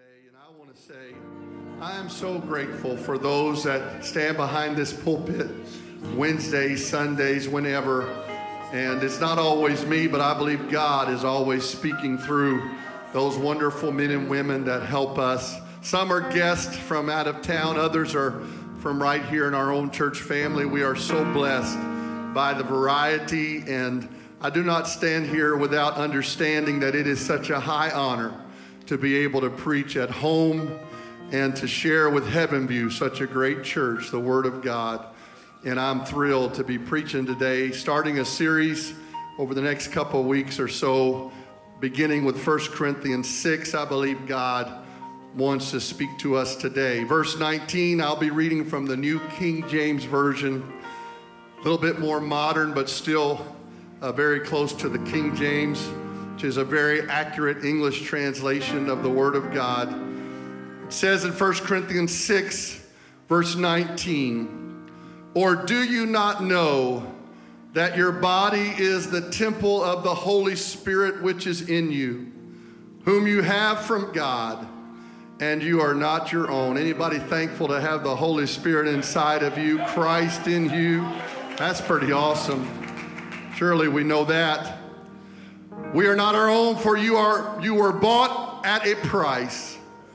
today, and I want to say I am so grateful for those that stand behind this pulpit Wednesdays, Sundays, whenever. And it's not always me, but I believe God is always speaking through those wonderful men and women that help us. Some are guests from out of town. Others are from right here in our own church family. We are so blessed by the variety, and I do not stand here without understanding that it is such a high honor to be able to preach at home and to share with Heaven View, such a great church, the Word of God. And I'm thrilled to be preaching today, starting a series over the next couple of weeks or so, beginning with 1 Corinthians 6. I believe God wants to speak to us today. Verse 19, I'll be reading from the New King James Version, a little bit more modern, but still very close to the King James, which is a very accurate English translation of the Word of God. It says in 1 Corinthians 6, verse 19, "Or do you not know that your body is the temple of the Holy Spirit which is in you, whom you have from God, and you are not your own?" Anybody thankful to have the Holy Spirit inside of you, Christ in you? That's pretty awesome. Surely we know that. "We are not our own, for you were bought at a price."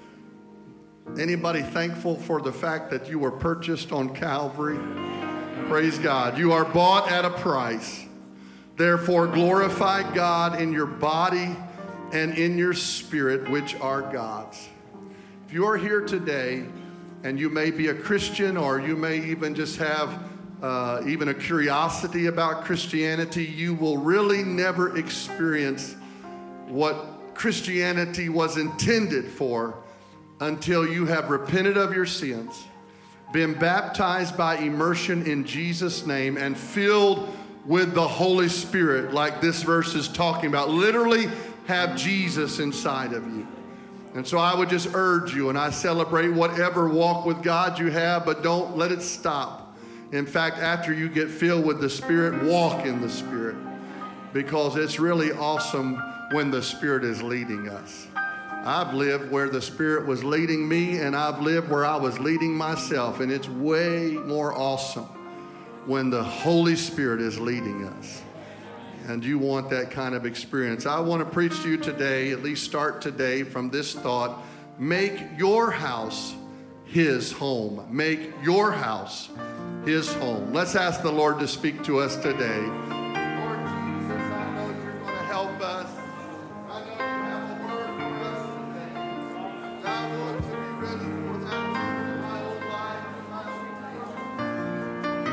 Anybody thankful for the fact that you were purchased on Calvary? Praise God. You are bought at a price. "Therefore glorify God in your body and in your spirit, which are God's." If you are here today and you may be a Christian, or you may even just have even a curiosity about Christianity, you will really never experience what Christianity was intended for until you have repented of your sins, been baptized by immersion in Jesus' name, and filled with the Holy Spirit, like this verse is talking about. Literally have Jesus inside of you. And so I would just urge you, and I celebrate whatever walk with God you have, but don't let it stop. In fact, after you get filled with the Spirit, walk in the Spirit, because it's really awesome when the Spirit is leading us. I've lived where the Spirit was leading me, and I've lived where I was leading myself, and it's way more awesome when the Holy Spirit is leading us. And you want that kind of experience. I want to preach to you today, at least start today from this thought: make your house His home. Make your house His home. Let's ask the Lord to speak to us today. Lord Jesus, I know you're going to help us. I know you have a word for us today. And I want to be ready for that in my own life, in my own nation.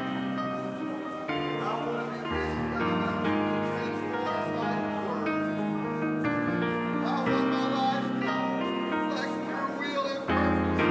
I want to be ready, God, to transform by your word. I want my life, God, to reflect your will and purpose.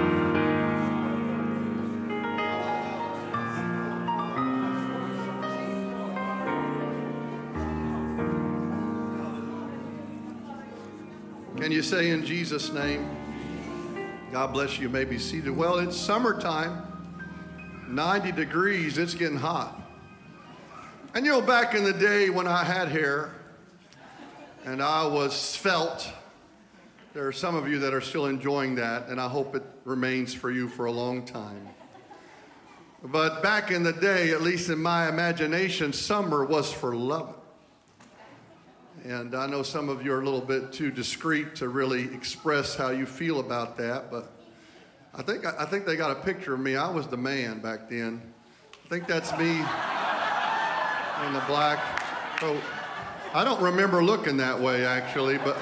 Can you say in Jesus' name? God bless you. You may be seated. Well, it's summertime, 90 degrees. It's getting hot. And you know, back in the day when I had hair and I was svelte, there are some of you that are still enjoying that, and I hope it remains for you for a long time. But back in the day, at least in my imagination, summer was for loving. And I know some of you are a little bit too discreet to really express how you feel about that, but I think they got a picture of me. I was the man back then. I think that's me in the black coat. I don't remember looking that way, actually, but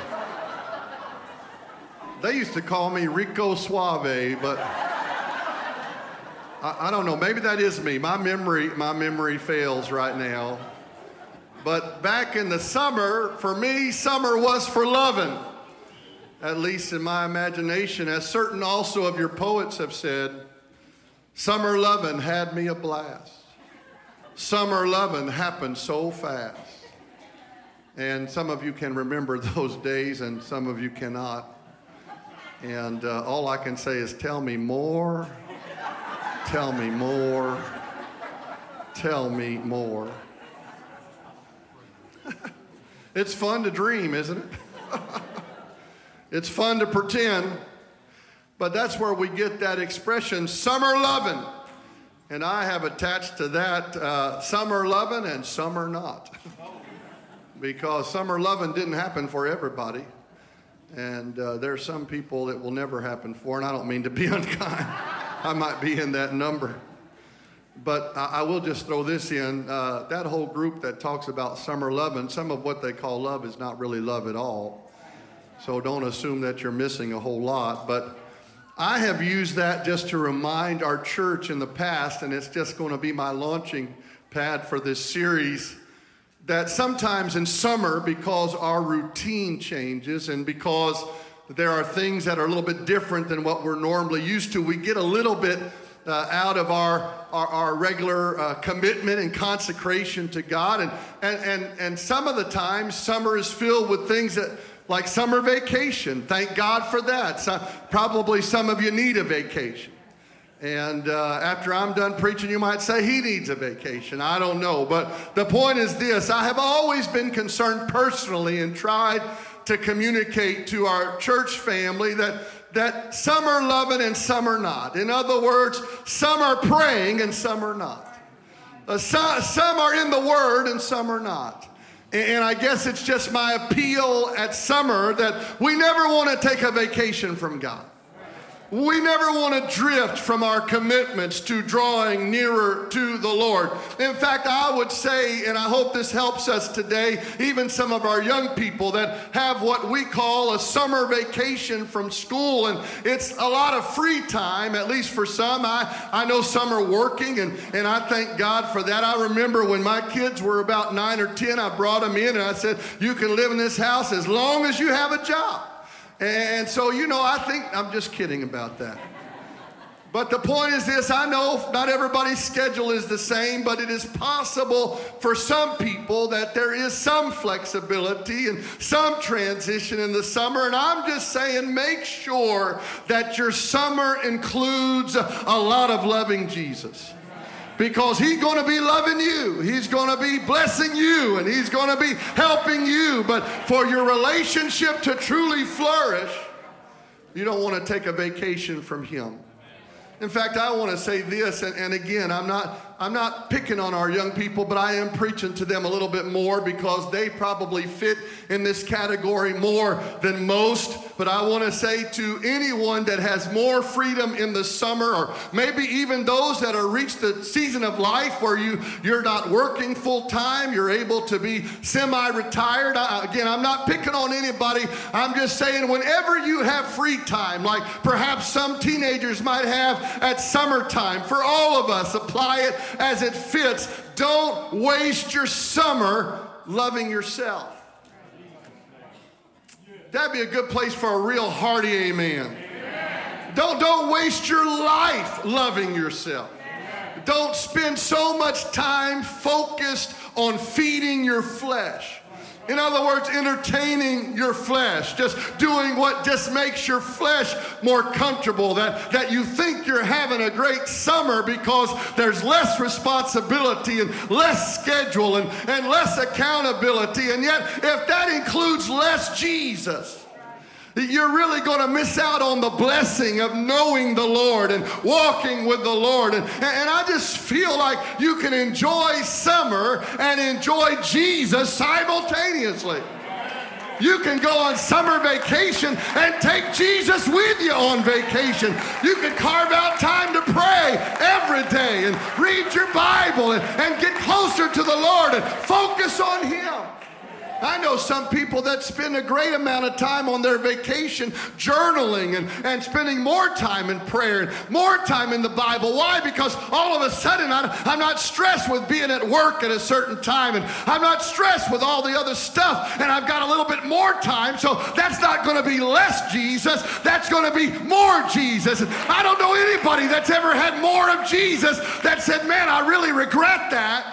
they used to call me Rico Suave, but I don't know. Maybe that is me. My memory fails right now. But back in the summer, for me, summer was for loving, at least in my imagination. As certain also of your poets have said, summer loving had me a blast. Summer loving happened so fast. And some of you can remember those days, and some of you cannot. And all I can say is, tell me more, tell me more, tell me more. It's fun to dream, isn't it? It's fun to pretend, but that's where we get that expression, summer lovin'. And I have attached to that summer lovin' and summer not. Because summer lovin' didn't happen for everybody. And there's some people that will never happen for, and I don't mean to be unkind. I might be in that number. But I will just throw this in. That whole group that talks about summer lovin', some of what they call love is not really love at all. So don't assume that you're missing a whole lot. But I have used that just to remind our church in the past, and it's just going to be my launching pad for this series, that sometimes in summer, because our routine changes and because there are things that are a little bit different than what we're normally used to, we get a little bit out of our regular commitment and consecration to God. And some of the times, summer is filled with things that, like summer vacation. Thank God for that. So, probably some of you need a vacation. And after I'm done preaching, you might say he needs a vacation. I don't know. But the point is this. I have always been concerned personally and tried to communicate to our church family that some are loving and some are not. In other words, some are praying and some are not. Some are in the Word and some are not. And I guess it's just my appeal at summer that we never want to take a vacation from God. We never want to drift from our commitments to drawing nearer to the Lord. In fact, I would say, and I hope this helps us today, even some of our young people that have what we call a summer vacation from school, and it's a lot of free time, at least for some. I know some are working, and I thank God for that. I remember when my kids were about 9 or 10, I brought them in, and I said, you can live in this house as long as you have a job. And so, I think, I'm just kidding about that. But the point is this, I know not everybody's schedule is the same, but it is possible for some people that there is some flexibility and some transition in the summer. And I'm just saying, make sure that your summer includes a lot of loving Jesus. Because he's going to be loving you. He's going to be blessing you. And he's going to be helping you. But for your relationship to truly flourish, you don't want to take a vacation from him. In fact, I want to say this, and again, I'm not picking on our young people, but I am preaching to them a little bit more because they probably fit in this category more than most. But I want to say to anyone that has more freedom in the summer, or maybe even those that are reached the season of life where you're not working full time, you're able to be semi-retired. Again, I'm not picking on anybody. I'm just saying whenever you have free time, like perhaps some teenagers might have at summertime, for all of us, apply it as it fits. Don't waste your summer loving yourself. That'd be a good place for a real hearty amen. Don't waste your life loving yourself. Don't spend so much time focused on feeding your flesh. In other words, entertaining your flesh, just doing what just makes your flesh more comfortable, that you think you're having a great summer because there's less responsibility and less schedule and less accountability. And yet, if that includes less Jesus, you're really going to miss out on the blessing of knowing the Lord and walking with the Lord. And I just feel like you can enjoy summer and enjoy Jesus simultaneously. You can go on summer vacation and take Jesus with you on vacation. You can carve out time to pray every day and read your Bible and get closer to the Lord and focus on Him. I know some people that spend a great amount of time on their vacation journaling and spending more time in prayer and more time in the Bible. Why? Because all of a sudden I'm not stressed with being at work at a certain time, and I'm not stressed with all the other stuff, and I've got a little bit more time, so that's not going to be less Jesus, that's going to be more Jesus. And I don't know anybody that's ever had more of Jesus that said, man, I really regret that.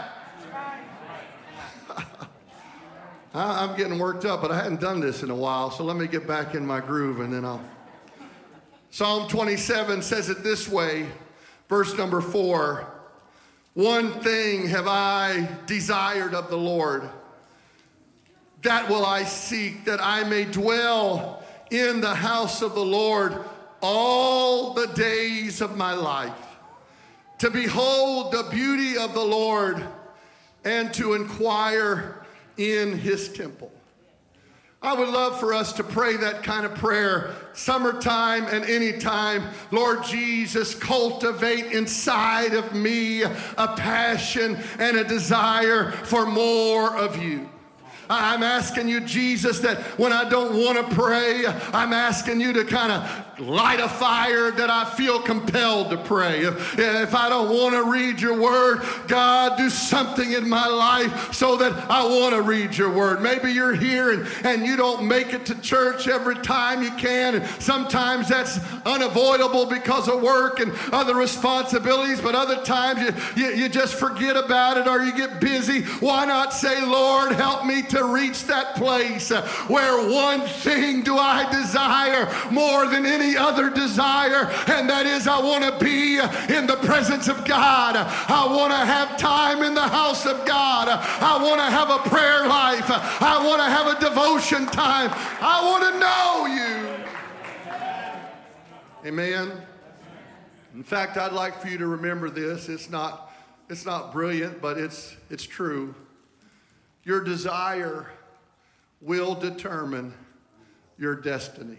I'm getting worked up, but I hadn't done this in a while, so let me get back in my groove and then I'll. Psalm 27 says it this way, verse number 4. One thing have I desired of the Lord, that will I seek, that I may dwell in the house of the Lord all the days of my life, to behold the beauty of the Lord and to inquire in his temple. I would love for us to pray that kind of prayer summertime and anytime. Lord Jesus, cultivate inside of me a passion and a desire for more of you. I'm asking you, Jesus, that when I don't want to pray, I'm asking you to kind of light a fire that I feel compelled to pray. If I don't want to read your word, God, do something in my life so that I want to read your word. Maybe you're here and you don't make it to church every time you can. And sometimes that's unavoidable because of work and other responsibilities, but other times you just forget about it or you get busy. Why not say, Lord, help me to reach that place where one thing do I desire more than any other desire, and that is I want to be in the presence of God. I want to have time in the house of God. I want to have a prayer life. I want to have a devotion time. I want to know you. Amen. In fact, I'd like for you to remember this. It's not brilliant, but it's true. Your desire will determine your destiny.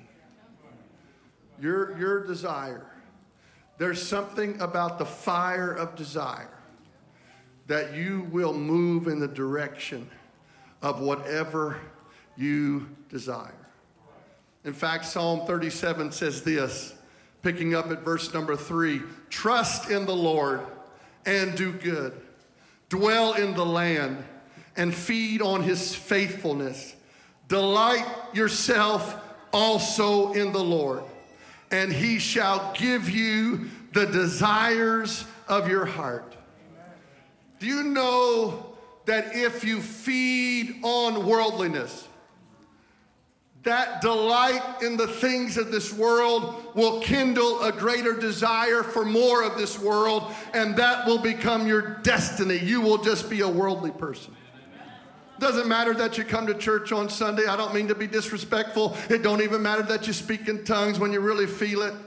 Your desire. There's something about the fire of desire that you will move in the direction of whatever you desire. In fact, Psalm 37 says this, picking up at verse number 3, trust in the Lord and do good. Dwell in the land and feed on his faithfulness. Delight yourself also in the Lord, and he shall give you the desires of your heart. Do you know that if you feed on worldliness, that delight in the things of this world will kindle a greater desire for more of this world, and that will become your destiny. You will just be a worldly person. Doesn't matter that you come to church on Sunday. I don't mean to be disrespectful. It don't even matter that you speak in tongues when you really feel it.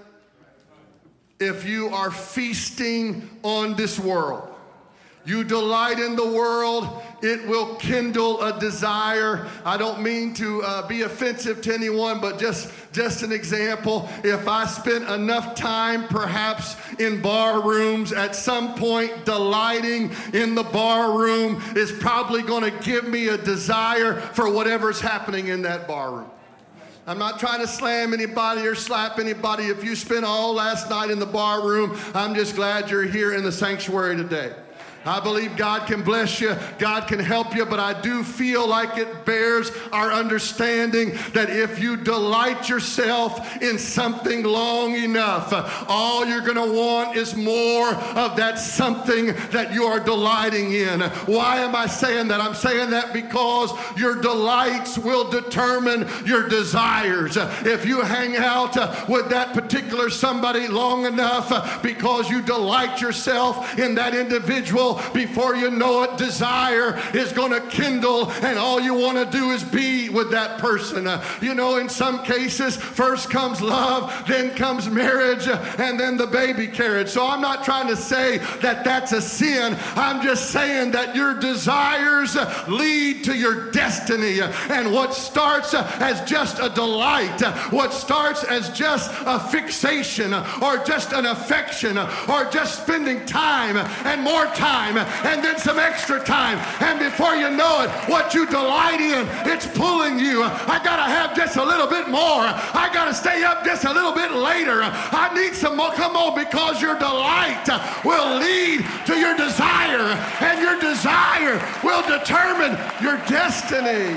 If you are feasting on this world, you delight in the world, it will kindle a desire. I don't mean to be offensive to anyone, but just an example. If I spent enough time perhaps in bar rooms, at some point delighting in the bar room is probably going to give me a desire for whatever's happening in that bar room. I'm not trying to slam anybody or slap anybody. If you spent all last night in the bar room, I'm just glad you're here in the sanctuary today. I believe God can bless you, God can help you, but I do feel like it bears our understanding that if you delight yourself in something long enough, all you're going to want is more of that something that you are delighting in. Why am I saying that? I'm saying that because your delights will determine your desires. If you hang out with that particular somebody long enough because you delight yourself in that individual, before you know it, desire is going to kindle, and all you want to do is be with that person. In some cases, first comes love, then comes marriage, and then the baby carriage. So I'm not trying to say that that's a sin. I'm just saying that your desires lead to your destiny. And what starts as just a delight, what starts as just a fixation or just an affection or just spending time and more time and then some extra time, and before you know it, what you delight in, it's pulling you. I gotta have just a little bit more. I gotta stay up just a little bit later. I need some more. Come on, because your delight will lead to your desire, and your desire will determine your destiny.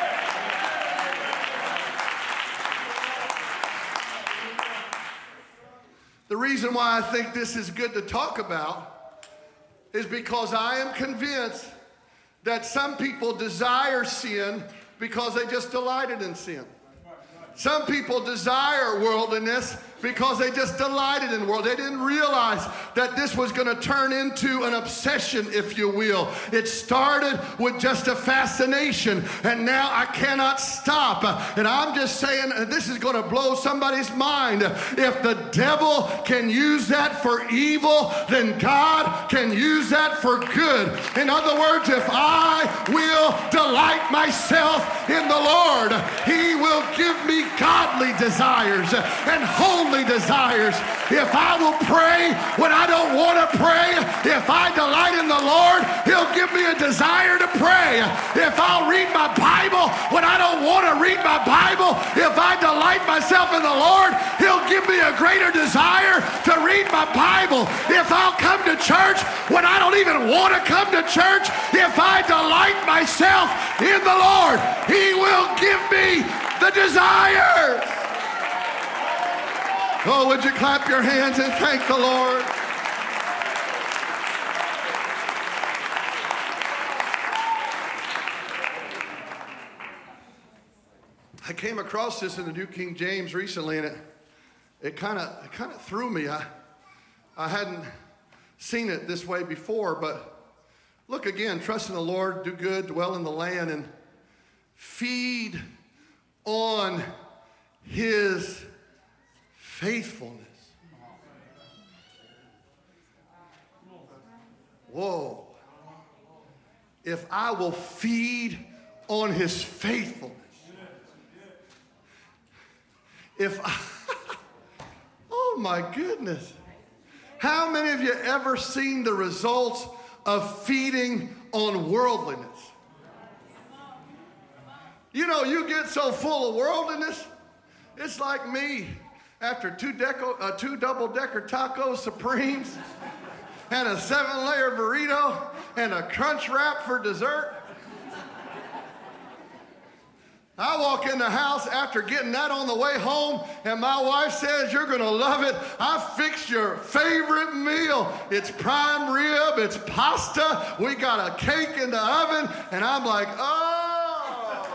The reason why I think this is good to talk about is because I am convinced that some people desire sin because they just delighted in sin. Some people desire worldliness because they just delighted in the world. They didn't realize that this was going to turn into an obsession, if you will. It started with just a fascination, and now I cannot stop. And I'm just saying, this is going to blow somebody's mind. If the devil can use that for evil, then God can use that for good. In other words, if I will delight myself in the Lord, He will give me godly desires and holy desires. If I will pray when I don't want to pray, if I delight in the Lord, He'll give me a desire to pray. If I'll read my Bible when I don't want to read my Bible, if I delight myself in the Lord, He'll give me a greater desire to read my Bible. If I'll come to church when I don't even want to come to church, if I delight myself in the Lord, He will give me the desires. Oh, would you clap your hands and thank the Lord? I came across this in the New King James recently, and it kind of threw me. I hadn't seen it this way before, but look again, trust in the Lord, do good, dwell in the land, and feed on His faithfulness. Whoa. If I will feed on His faithfulness. Oh my goodness. How many of you ever seen the results of feeding on worldliness? You know, you get so full of worldliness, it's like me after two double-decker taco supremes and a 7-layer burrito and a crunch wrap for dessert. I walk in the house after getting that on the way home, and my wife says, "You're going to love it. I fixed your favorite meal. It's prime rib, it's pasta, we got a cake in the oven," and I'm like, oh.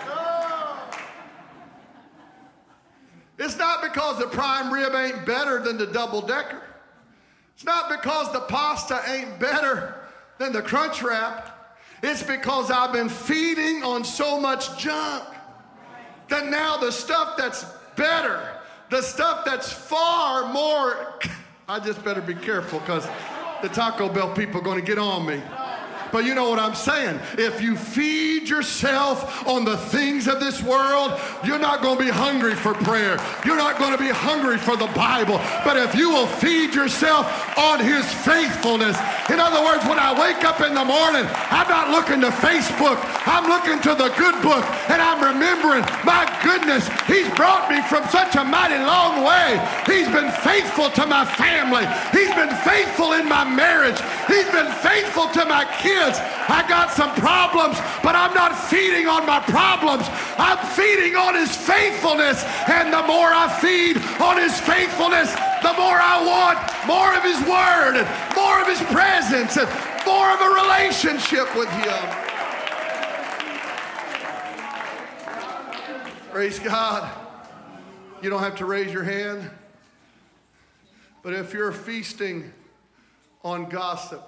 It's not because the prime rib ain't better than the double-decker. It's not because the pasta ain't better than the crunch wrap. It's because I've been feeding on so much junk that now the stuff that's better, the stuff that's far more, I just better be careful because the Taco Bell people are going to get on me. But you know what I'm saying? If you feed yourself on the things of this world, you're not going to be hungry for prayer. You're not going to be hungry for the Bible. But if you will feed yourself on His faithfulness, in other words, when I wake up in the morning, I'm not looking to Facebook. I'm looking to the good book, and I'm remembering, my goodness, He's brought me from such a mighty long way. He's been faithful to my family. He's been faithful in my marriage. He's been faithful to my kids. I got some problems, but I'm not feeding on my problems. I'm feeding on His faithfulness. And the more I feed on His faithfulness, the more I want more of His word and more of His presence and more of a relationship with Him. Praise God. You don't have to raise your hand. But if you're feasting on gossip,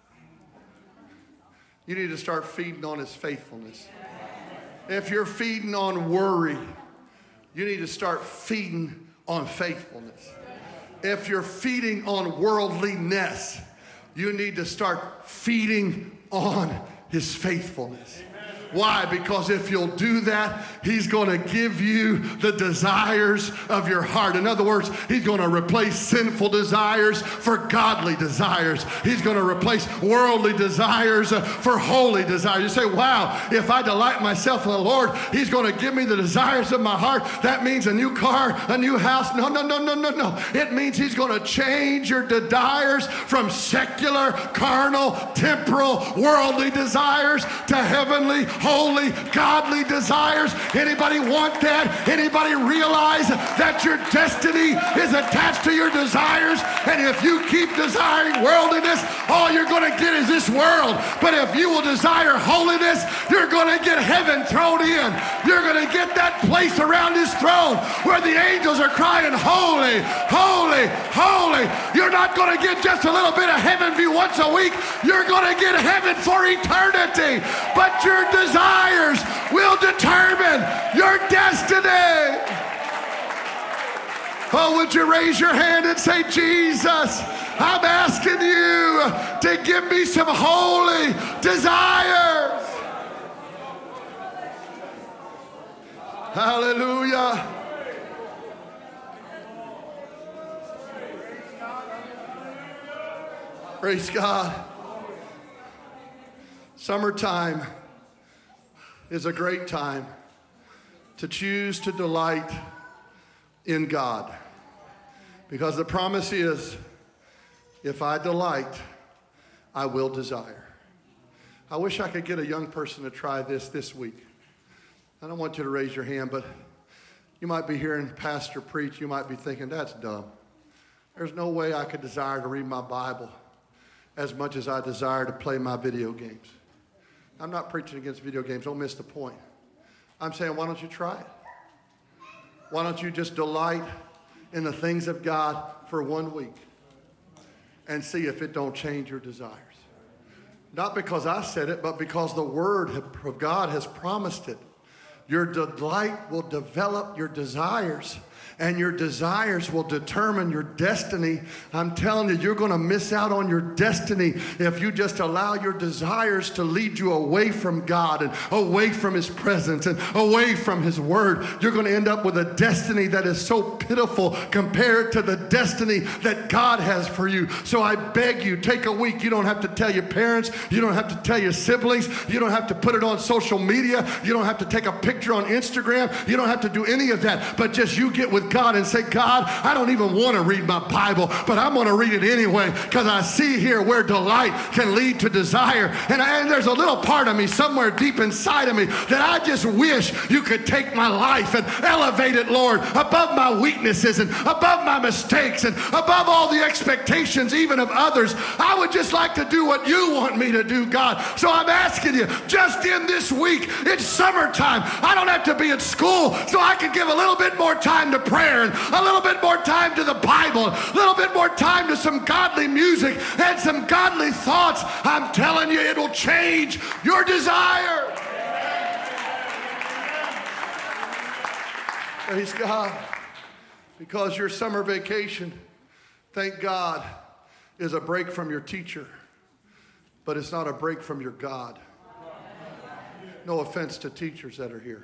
you need to start feeding on His faithfulness. If you're feeding on worry, you need to start feeding on faithfulness. If you're feeding on worldliness, you need to start feeding on His faithfulness. Why? Because if you'll do that, He's going to give you the desires of your heart. In other words, He's going to replace sinful desires for godly desires. He's going to replace worldly desires for holy desires. You say, wow, if I delight myself in the Lord, He's going to give me the desires of my heart. That means a new car, a new house. No. It means He's going to change your desires from secular, carnal, temporal, worldly desires to heavenly, holy, godly desires? Anybody want that? Anybody realize that your destiny is attached to your desires? And if you keep desiring worldliness, all you're going to get is this world. But if you will desire holiness, you're going to get heaven thrown in. You're going to get that place around his throne where the angels are crying, holy, holy, holy. You're not going to get just a little bit of heaven view once a week. You're going to get heaven for eternity. But your desires will determine your destiny. Oh, would you raise your hand and say, Jesus, I'm asking you to give me some holy desires. Hallelujah. Praise God. Summertime is a great time to choose to delight in God. Because the promise is, if I delight, I will desire. I wish I could get a young person to try this week. I don't want you to raise your hand, but you might be hearing pastor preach. You might be thinking, that's dumb. There's no way I could desire to read my Bible as much as I desire to play my video games. I'm not preaching against video games. Don't miss the point. I'm saying, why don't you try it? Why don't you just delight in the things of God for 1 week and see if it don't change your desires? Not because I said it, but because the Word of God has promised it. Your delight will develop your desires, and your desires will determine your destiny. I'm telling you, you're going to miss out on your destiny if you just allow your desires to lead you away from God and away from his presence and away from his word. You're going to end up with a destiny that is so pitiful compared to the destiny that God has for you. So I beg you, take a week. You don't have to tell your parents. You don't have to tell your siblings. You don't have to put it on social media. You don't have to take a picture on Instagram. You don't have to do any of that. But just you get with God and say, God, I don't even want to read my Bible, but I'm going to read it anyway because I see here where delight can lead to desire. And there's a little part of me somewhere deep inside of me that I just wish you could take my life and elevate it, Lord, above my weaknesses and above my mistakes and above all the expectations even of others. I would just like to do what you want me to do, God. So I'm asking you, just in this week, it's summertime. I don't have to be at school, so I can give a little bit more time to prayer and a little bit more time to the Bible, a little bit more time to some godly music and some godly thoughts. I'm telling you, it'll change your desire. Praise God. Because your summer vacation, thank God, is a break from your teacher, but it's not a break from your God. No offense to teachers that are here.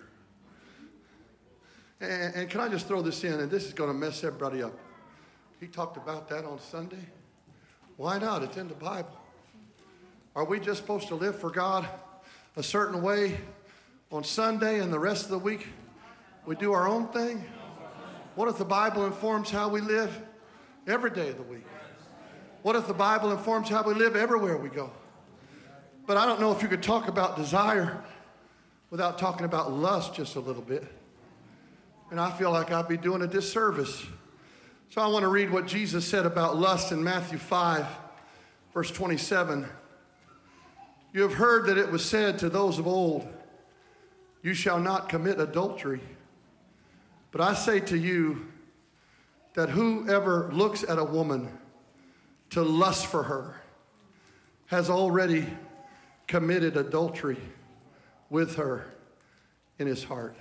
And can I just throw this in, and this is going to mess everybody up. He talked about that on Sunday. Why not? It's in the Bible. Are we just supposed to live for God a certain way on Sunday and the rest of the week we do our own thing? What if the Bible informs how we live every day of the week? What if the Bible informs how we live everywhere we go? But I don't know if you could talk about desire without talking about lust just a little bit. And I feel like I'd be doing a disservice. So I want to read what Jesus said about lust in Matthew 5, verse 27. You have heard that it was said to those of old, you shall not commit adultery. But I say to you that whoever looks at a woman to lust for her has already committed adultery with her in his heart.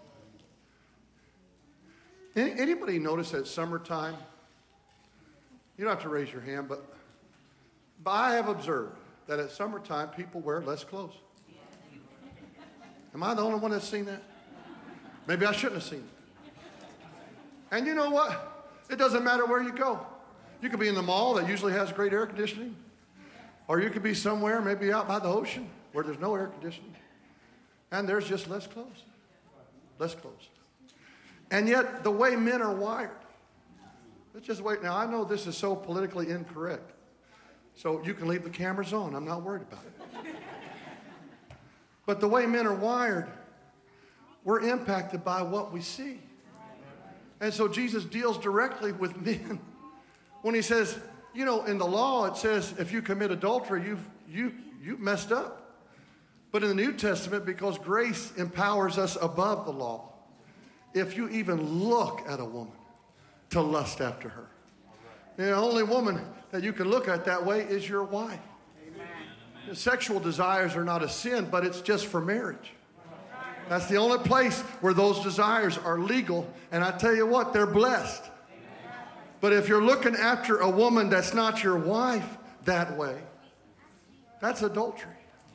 Anybody notice that summertime? You don't have to raise your hand, but I have observed that at summertime people wear less clothes. Am I the only one that's seen that? Maybe I shouldn't have seen it. And you know what? It doesn't matter where you go. You could be in the mall that usually has great air conditioning, or you could be somewhere maybe out by the ocean where there's no air conditioning, and there's just less clothes. Less clothes. And yet, the way men are wired, let's just wait. Now, I know this is so politically incorrect, so you can leave the cameras on. I'm not worried about it. But the way men are wired, we're impacted by what we see. And so Jesus deals directly with men when he says, you know, in the law it says if you commit adultery, you've messed up. But in the New Testament, because grace empowers us above the law, if you even look at a woman to lust after her, the only woman that you can look at that way is your wife. Amen. Sexual desires are not a sin, but it's just for marriage. That's the only place where those desires are legal. And I tell you what, they're blessed. But if you're looking after a woman that's not your wife that way, that's adultery.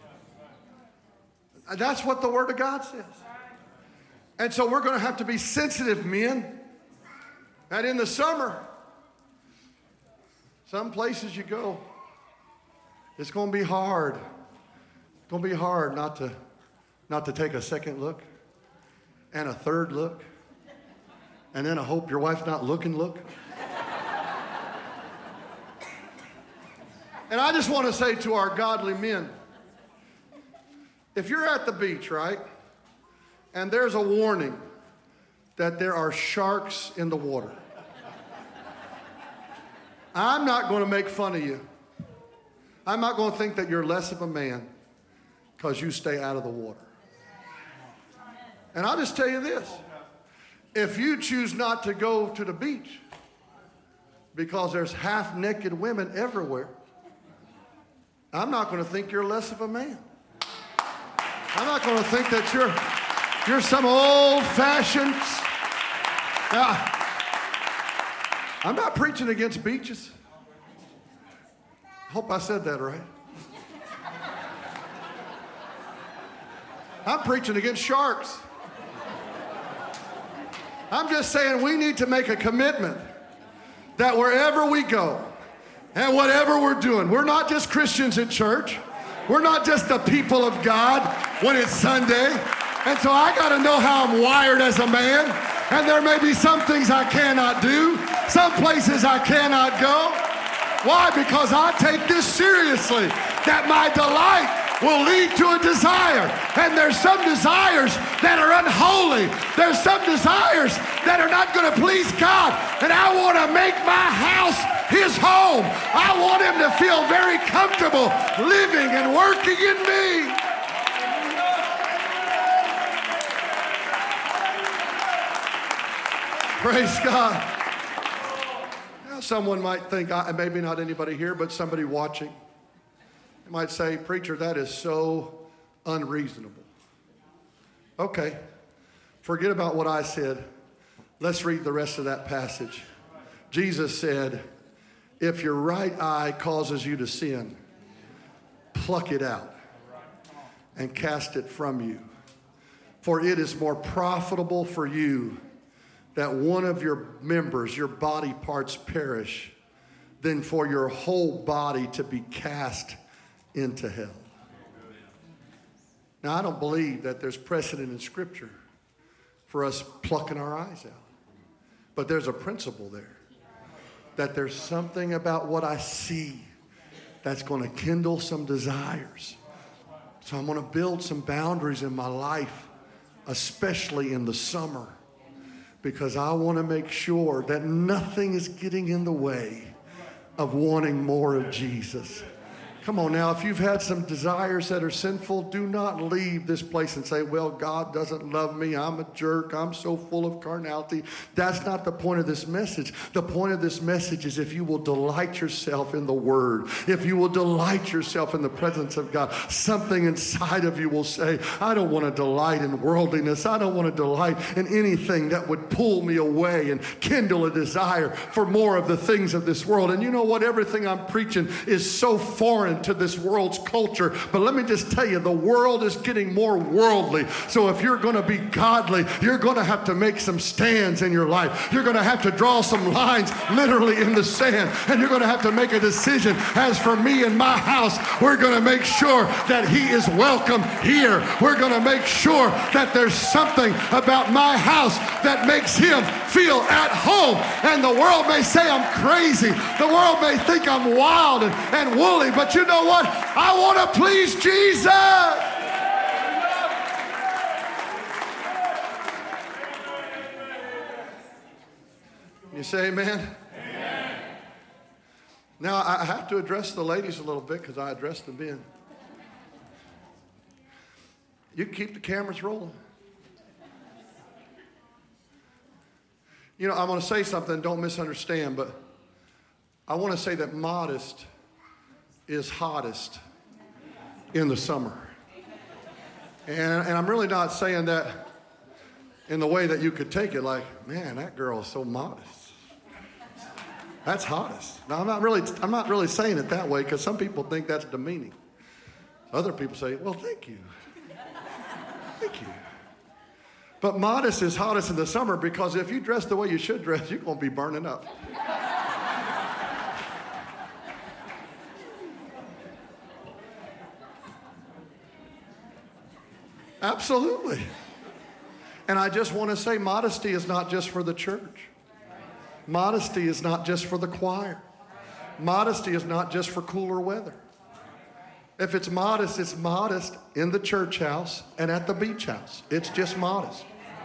That's what the Word of God says. And so we're going to have to be sensitive, men. And in the summer, some places you go, it's going to be hard. It's going to be hard not to take a second look and a third look and then I hope your wife's not looking look. And I just want to say to our godly men, if you're at the beach, right, and there's a warning that there are sharks in the water, I'm not going to make fun of you. I'm not going to think that you're less of a man because you stay out of the water. And I'll just tell you this. If you choose not to go to the beach because there's half-naked women everywhere, I'm not going to think you're less of a man. I'm not going to think that you're some old-fashioned... I'm not preaching against beaches. I hope I said that right. I'm preaching against sharks. I'm just saying we need to make a commitment that wherever we go and whatever we're doing, we're not just Christians in church. We're not just the people of God when it's Sunday. And so I got to know how I'm wired as a man. And there may be some things I cannot do, some places I cannot go. Why? Because I take this seriously, that my delight will lead to a desire. And there's some desires that are unholy. There's some desires that are not going to please God. And I want to make my house his home. I want him to feel very comfortable living and working in me. Praise God. Now, someone might think, maybe not anybody here, but somebody watching, they might say, preacher, that is so unreasonable. Okay, forget about what I said. Let's read the rest of that passage. Jesus said, if your right eye causes you to sin, pluck it out and cast it from you. For it is more profitable for you that one of your members, your body parts, perish than for your whole body to be cast into hell. Now, I don't believe that there's precedent in Scripture for us plucking our eyes out. But there's a principle there. That there's something about what I see that's going to kindle some desires. So I'm going to build some boundaries in my life, especially in the summer, because I want to make sure that nothing is getting in the way of wanting more of Jesus. Come on now, if you've had some desires that are sinful, do not leave this place and say, well, God doesn't love me. I'm a jerk. I'm so full of carnality. That's not the point of this message. The point of this message is if you will delight yourself in the Word, if you will delight yourself in the presence of God, something inside of you will say, I don't want to delight in worldliness. I don't want to delight in anything that would pull me away and kindle a desire for more of the things of this world. And you know what? Everything I'm preaching is so foreign to this world's culture. But let me just tell you, the world is getting more worldly. So if you're going to be godly, you're going to have to make some stands in your life. You're going to have to draw some lines literally in the sand. And you're going to have to make a decision. As for me and my house, we're going to make sure that he is welcome here. We're going to make sure that there's something about my house that makes him feel at home. And the world may say I'm crazy. The world may think I'm wild and woolly. But you know what? I want to please Jesus. You say amen? Amen. Now, I have to address the ladies a little bit because I addressed the men. You can keep the cameras rolling. You know, I'm going to say something, don't misunderstand, but I want to say that modest is hottest in the summer. And I'm really not saying that in the way that you could take it like, man, that girl is so modest. That's hottest. Now, I'm not really saying it that way because some people think that's demeaning. Other people say, well, thank you. Thank you. But modest is hottest in the summer because if you dress the way you should dress, you're going to be burning up. Absolutely. And I just want to say modesty is not just for the church. Modesty is not just for the choir. Modesty is not just for cooler weather. If it's modest in the church house and at the beach house. It's just modest.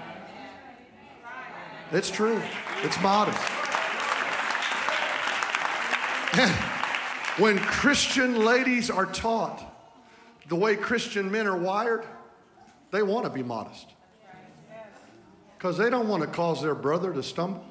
It's true. It's modest. And when Christian ladies are taught the way Christian men are wired, they want to be modest. Because they don't want to cause their brother to stumble.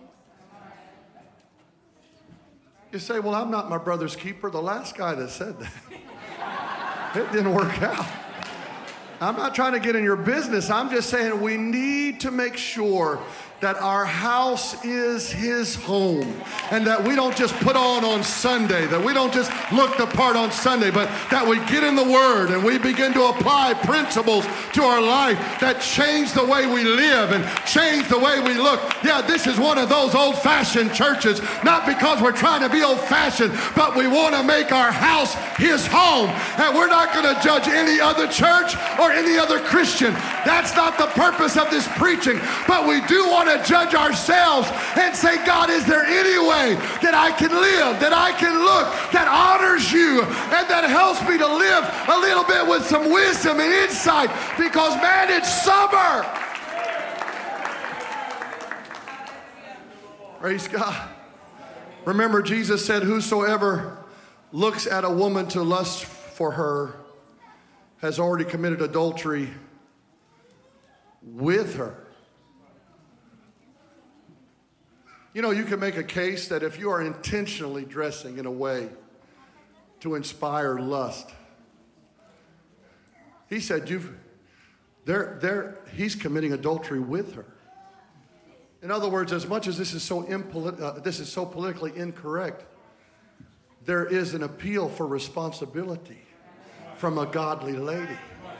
You say, well, I'm not my brother's keeper. The last guy that said that, it didn't work out. I'm not trying to get in your business. I'm just saying we need to make sure that our house is his home and that we don't just put on Sunday, that we don't just look the part on Sunday, but that we get in the Word and we begin to apply principles to our life that change the way we live and change the way we look. Yeah, this is one of those old-fashioned churches, not because we're trying to be old-fashioned, but we want to make our house his home. And we're not going to judge any other church or any other Christian. That's not the purpose of this preaching, but we do want to judge ourselves and say, God, is there any way that I can live, that I can look, that honors you, and that helps me to live a little bit with some wisdom and insight? Because, man, it's summer. Praise God. Remember, Jesus said, whosoever looks at a woman to lust for her has already committed adultery with her. You know, you can make a case that if you are intentionally dressing in a way to inspire lust, he said he's committing adultery with her. In other words, as much as this is so politically incorrect, there is an appeal for responsibility from a godly lady.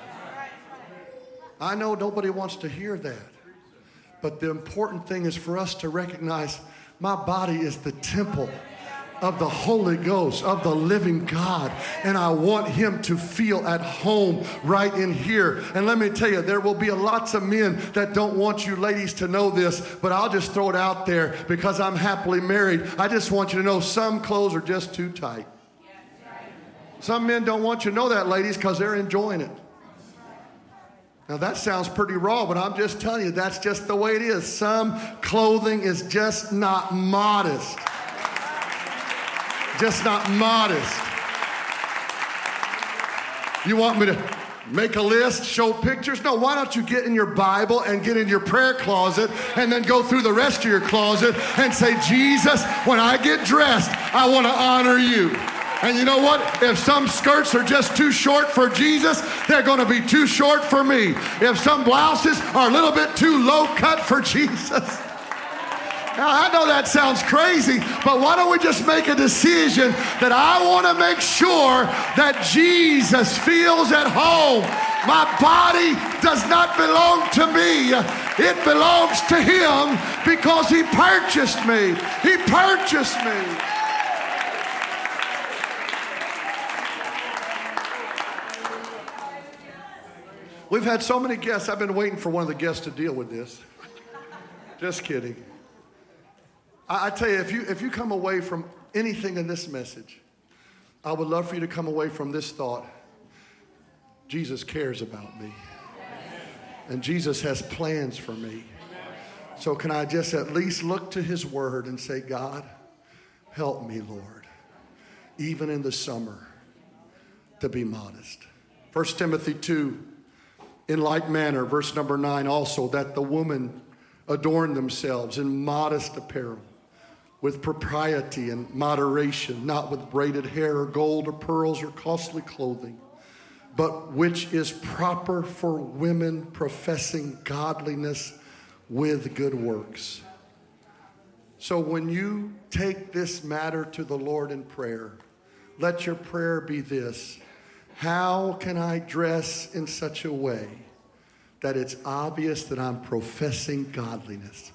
I know nobody wants to hear that. But the important thing is for us to recognize my body is the temple of the Holy Ghost, of the living God. And I want him to feel at home right in here. And let me tell you, there will be lots of men that don't want you ladies to know this, but I'll just throw it out there because I'm happily married. I just want you to know some clothes are just too tight. Some men don't want you to know that, ladies, because they're enjoying it. Now that sounds pretty raw, but I'm just telling you, that's just the way it is. Some clothing is just not modest. Just not modest. You want me to make a list, show pictures? No, why don't you get in your Bible and get in your prayer closet and then go through the rest of your closet and say, Jesus, when I get dressed, I want to honor you. And you know what? If some skirts are just too short for Jesus, they're going to be too short for me. If some blouses are a little bit too low cut for Jesus. Now, I know that sounds crazy, but why don't we just make a decision that I want to make sure that Jesus feels at home. My body does not belong to me. It belongs to him because he purchased me. He purchased me. We've had so many guests. I've been waiting for one of the guests to deal with this. Just kidding. I tell you, if you come away from anything in this message, I would love for you to come away from this thought. Jesus cares about me. And Jesus has plans for me. So can I just at least look to his word and say, God, help me, Lord, even in the summer, to be modest. 1 Timothy 2, in like manner, verse number 9 also, that the women adorn themselves in modest apparel, with propriety and moderation, not with braided hair or gold or pearls or costly clothing, but which is proper for women professing godliness with good works. So when you take this matter to the Lord in prayer, let your prayer be this: how can I dress in such a way that it's obvious that I'm professing godliness,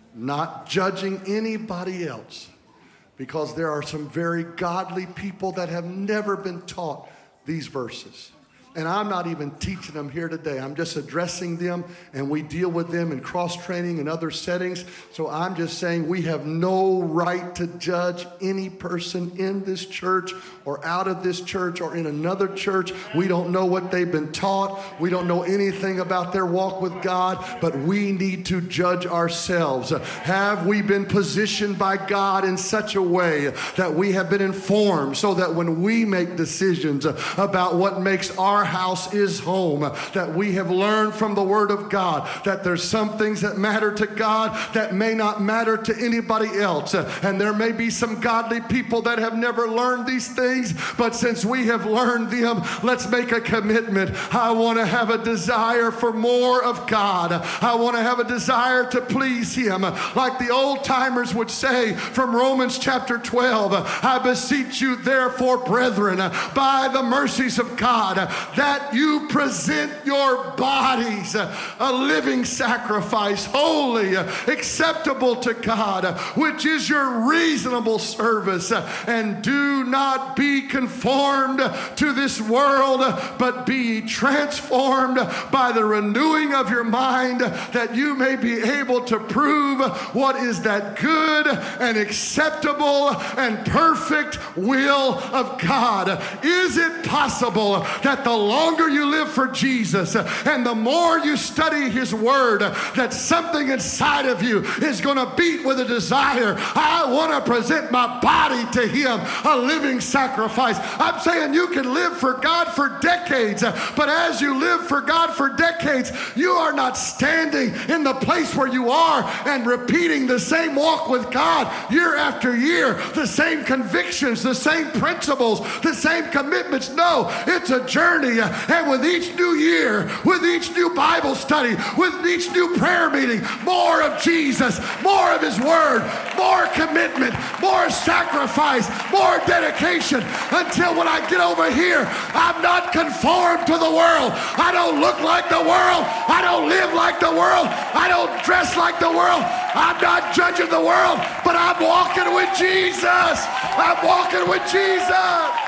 not judging anybody else? Because there are some very godly people that have never been taught these verses. And I'm not even teaching them here today. I'm just addressing them, and we deal with them in cross-training and other settings. So I'm just saying we have no right to judge any person in this church or out of this church or in another church. We don't know what they've been taught. We don't know anything about their walk with God, but we need to judge ourselves. Have we been positioned by God in such a way that we have been informed so that when we make decisions about what makes our house is home, that we have learned from the Word of God that there's some things that matter to God that may not matter to anybody else, and there may be some godly people that have never learned these things, but since we have learned them, let's make a commitment. I want to have a desire for more of God. I want to have a desire to please Him, like the old timers would say from Romans chapter 12. I beseech you therefore, brethren, by the mercies of God, that you present your bodies a living sacrifice, holy, acceptable to God, which is your reasonable service. And do not be conformed to this world, but be transformed by the renewing of your mind, that you may be able to prove what is that good and acceptable and perfect will of God. Is it possible that the longer you live for Jesus and the more you study His Word, that something inside of you is going to beat with a desire? I want to present my body to Him, a living sacrifice. I'm saying you can live for God for decades, but as you live for God for decades, you are not standing in the place where you are and repeating the same walk with God year after year, the same convictions, the same principles, the same commitments. No, it's a journey. And with each new year, with each new Bible study, with each new prayer meeting, more of Jesus, more of His Word, more commitment, more sacrifice, more dedication, until when I get over here, I'm not conformed to the world. I don't look like the world. I don't live like the world. I don't dress like the world. I'm not judging the world, but I'm walking with Jesus. I'm walking with Jesus.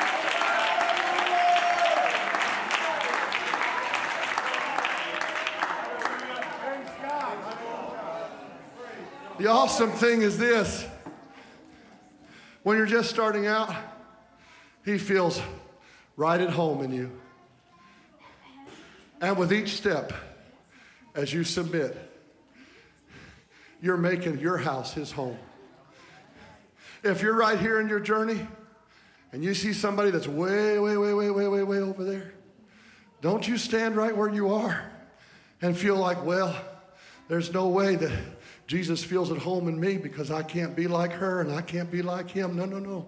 The awesome thing is this: when you're just starting out, He feels right at home in you. And with each step, as you submit, you're making your house His home. If you're right here in your journey and you see somebody that's way over there, don't you stand right where you are and feel like, well, there's no way that Jesus feels at home in me because I can't be like her and I can't be like him. No.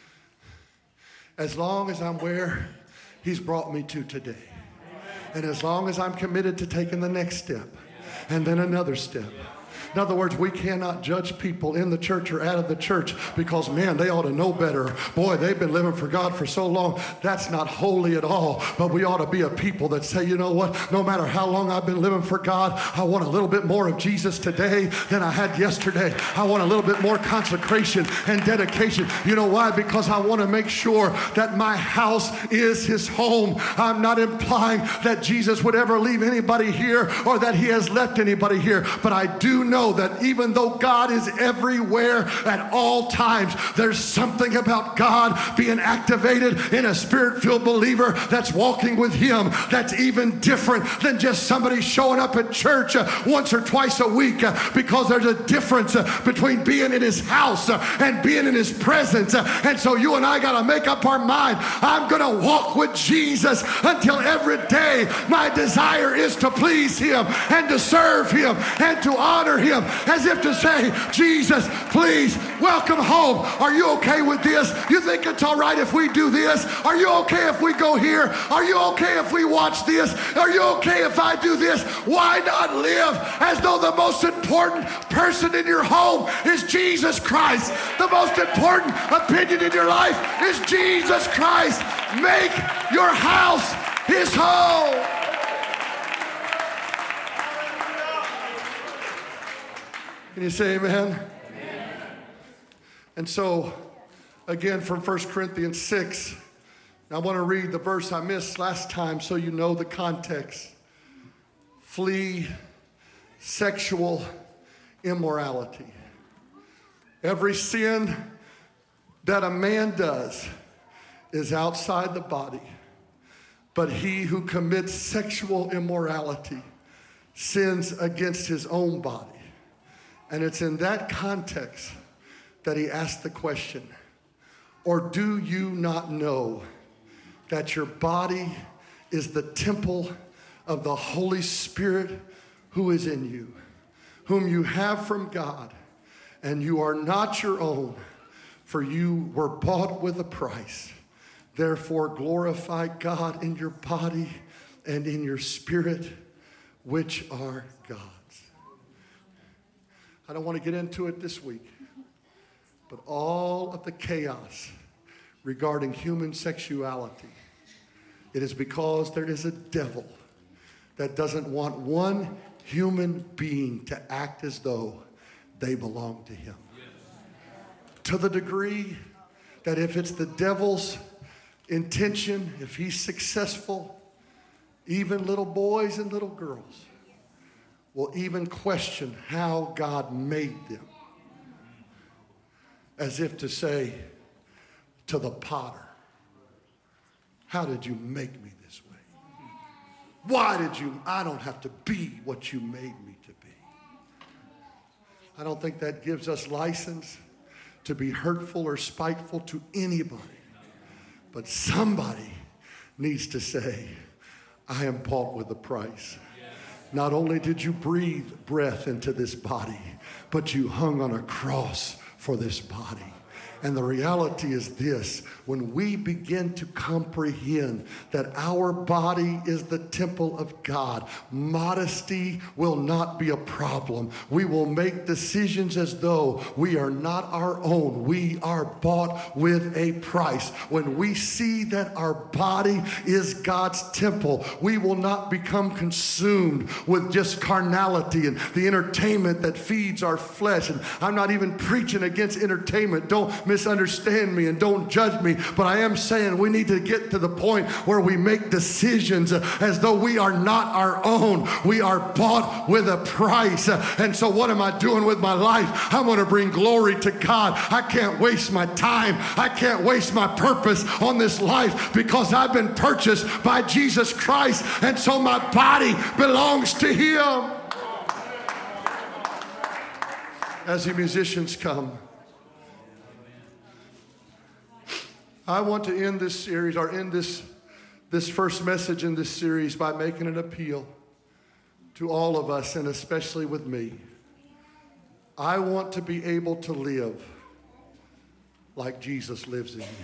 As long as I'm where He's brought me to today, and as long as I'm committed to taking the next step and then another step. In other words, we cannot judge people in the church or out of the church because, man, they ought to know better. Boy, they've been living for God for so long. That's not holy at all. But we ought to be a people that say, you know what? No matter how long I've been living for God, I want a little bit more of Jesus today than I had yesterday. I want a little bit more consecration and dedication. You know why? Because I want to make sure that my house is His home. I'm not implying that Jesus would ever leave anybody here or that He has left anybody here. But I do know know that even though God is everywhere at all times, there's something about God being activated in a spirit-filled believer that's walking with Him that's even different than just somebody showing up at church once or twice a week, because there's a difference between being in His house and being in His presence. And so you and I got to make up our mind. I'm going to walk with Jesus until every day my desire is to please Him and to serve Him and to honor Him, as if to say, Jesus, please, welcome home. Are you okay with this? You think it's all right if we do this? Are you okay if we go here? Are you okay if we watch this? Are you okay if I do this? Why not live as though the most important person in your home is Jesus Christ? The most important opinion in your life is Jesus Christ. Make your house His home. Can you say amen? Amen. And so, again, from 1 Corinthians 6, I want to read the verse I missed last time so you know the context. Flee sexual immorality. Every sin that a man does is outside the body, but he who commits sexual immorality sins against his own body. And it's in that context that he asked the question, or do you not know that your body is the temple of the Holy Spirit who is in you, whom you have from God, and you are not your own, for you were bought with a price. Therefore glorify God in your body and in your spirit, which are God's. I don't want to get into it this week, but all of the chaos regarding human sexuality, it is because there is a devil that doesn't want one human being to act as though they belong to him. To the degree that if it's the devil's intention, if he's successful, even little boys and little girls will even question how God made them, as if to say to the potter, how did you make me this way? Why did you? I don't have to be what you made me to be. I don't think that gives us license to be hurtful or spiteful to anybody. But somebody needs to say, I am bought with a price. Not only did you breathe breath into this body, but you hung on a cross for this body. And the reality is this: when we begin to comprehend that our body is the temple of God, modesty will not be a problem. We will make decisions as though we are not our own. We are bought with a price. When we see that our body is God's temple, we will not become consumed with just carnality and the entertainment that feeds our flesh. And I'm not even preaching against entertainment. Don't misunderstand me and don't judge me, but I am saying we need to get to the point where we make decisions as though we are not our own. We are bought with a price. And so what am I doing with my life? I'm going to bring glory to God. I can't waste my time. I can't waste my purpose on this life, because I've been purchased by Jesus Christ, and so my body belongs to Him. As the musicians come, I want to end this series, or end this first message in this series, by making an appeal to all of us, and especially with me. I want to be able to live like Jesus lives in me.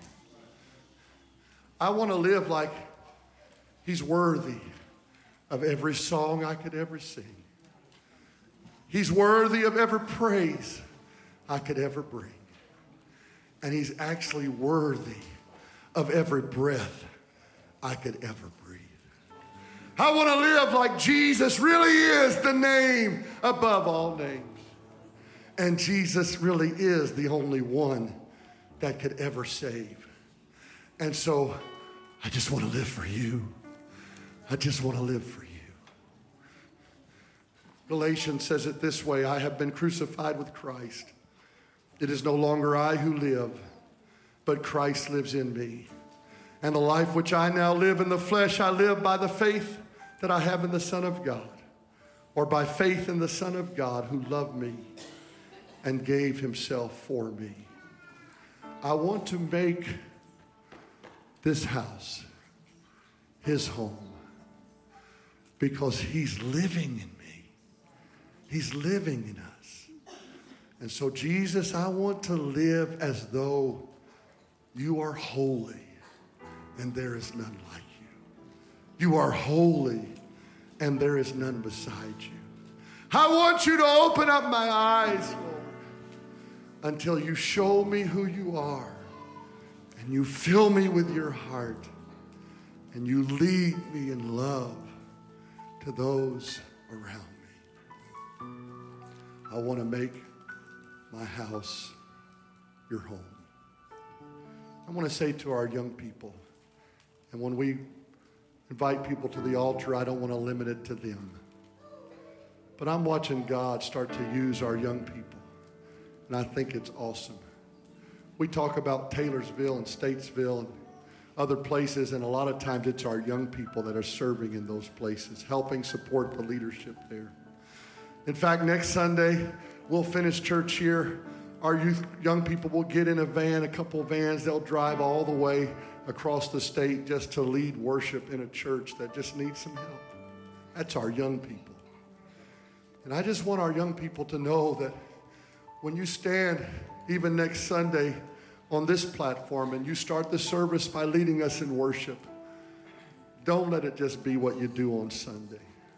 I want to live like He's worthy of every song I could ever sing. He's worthy of every praise I could ever bring. And He's actually worthy of every breath I could ever breathe. I want to live like Jesus really is the name above all names. And Jesus really is the only one that could ever save. And so I just want to live for You. I just want to live for You. Galatians says it this way, I have been crucified with Christ. It is no longer I who live, but Christ lives in me. And the life which I now live in the flesh, I live by the faith that I have in the Son of God, or by faith in the Son of God who loved me and gave himself for me. I want to make this house his home because he's living in me. He's living in us. And so, Jesus, I want to live as though you are holy and there is none like you. You are holy and there is none beside you. I want you to open up my eyes, Lord, until you show me who you are and you fill me with your heart and you lead me in love to those around me. I want to make my house your home. I want to say to our young people, and when we invite people to the altar, I don't want to limit it to them. But I'm watching God start to use our young people, and I think it's awesome. We talk about Taylorsville and Statesville and other places, and a lot of times it's our young people that are serving in those places, helping support the leadership there. In fact, next Sunday, we'll finish church here. Our young people will get in a van, a couple of vans. They'll drive all the way across the state just to lead worship in a church that just needs some help. That's our young people. And I just want our young people to know that when you stand, even next Sunday, on this platform and you start the service by leading us in worship, don't let it just be what you do on Sunday.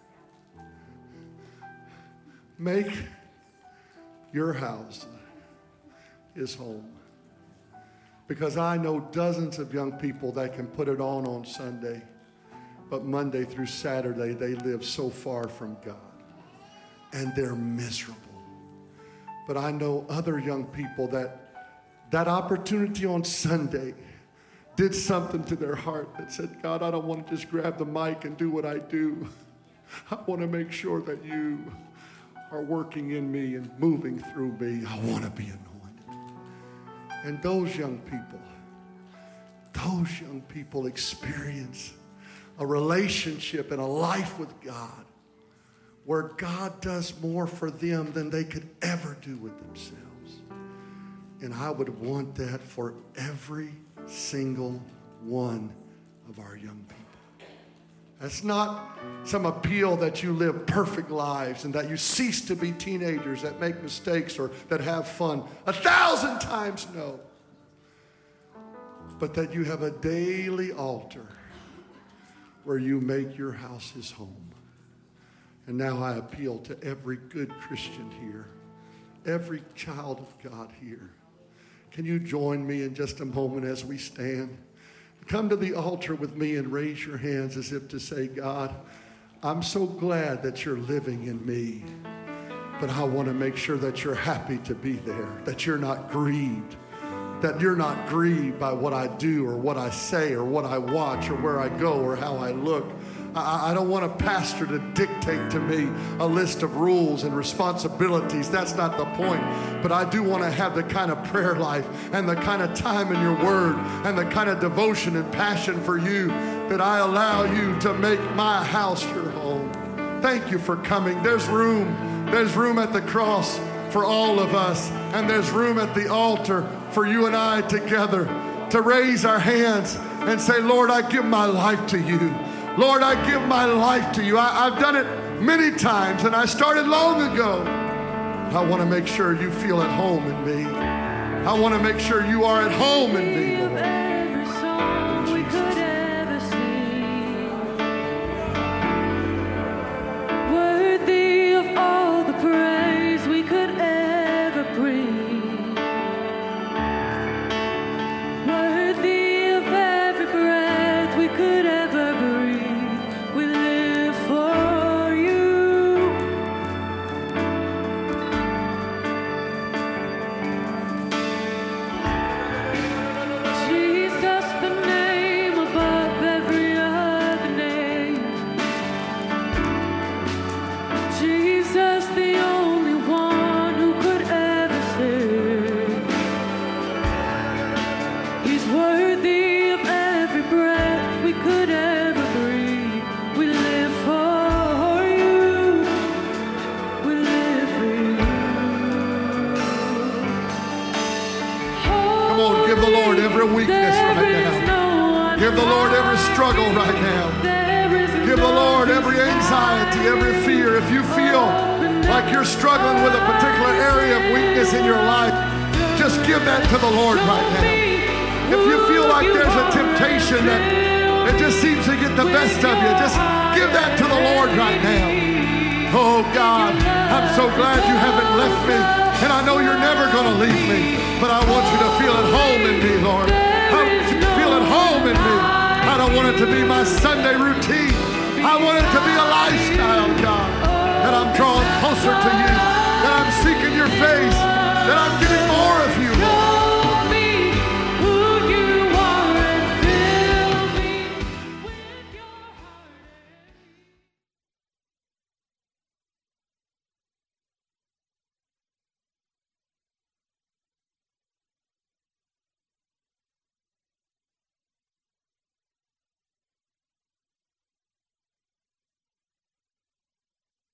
Make your house his home. Because I know dozens of young people that can put it on Sunday, but Monday through Saturday, they live so far from God and they're miserable. But I know other young people that opportunity on Sunday did something to their heart that said, God, I don't want to just grab the mic and do what I do. I want to make sure that you are working in me and moving through me. I want to be anointed. And those young people experience a relationship and a life with God where God does more for them than they could ever do with themselves. And I would want that for every single one of our young people. That's not some appeal that you live perfect lives and that you cease to be teenagers that make mistakes or that have fun. 1,000 times no. But that you have a daily altar where you make your house his home. And now I appeal to every good Christian here, every child of God here. Can you join me in just a moment as we stand? Come to the altar with me and raise your hands as if to say, God, I'm so glad that you're living in me, but I want to make sure that you're happy to be there, that you're not grieved by what I do or what I say or what I watch or where I go or how I look. I don't want a pastor to dictate to me a list of rules and responsibilities. That's not the point. But I do want to have the kind of prayer life and the kind of time in your word and the kind of devotion and passion for you that I allow you to make my house your home. Thank you for coming. There's room. There's room at the cross for all of us. And there's room at the altar for you and I together to raise our hands and say, Lord, I give my life to you. Lord, I give my life to you. I've done it many times, and I started long ago. I want to make sure you feel at home in me. I want to make sure you are at home in me, Lord. Every song we could ever sing, worthy of all the praise we could ever bring, worthy of every breath we could ever breathe. Jesus. every weakness right now. Give the Lord every struggle right now. Give the Lord every anxiety, every fear. If you feel like you're struggling with a particular area of weakness in your life, just give that to the Lord right now. If you feel like there's a temptation that it just seems to get the best of you, just give that to the Lord right now. Oh God, I'm so glad you haven't left me, and I know you're never going to leave me, but I want you to feel at home in me, Lord. I want you to feel at home in me. I don't want it to be my Sunday routine. I want it to be a lifestyle, God, that I'm drawing closer to you, that I'm seeking your face, that I'm getting more of you.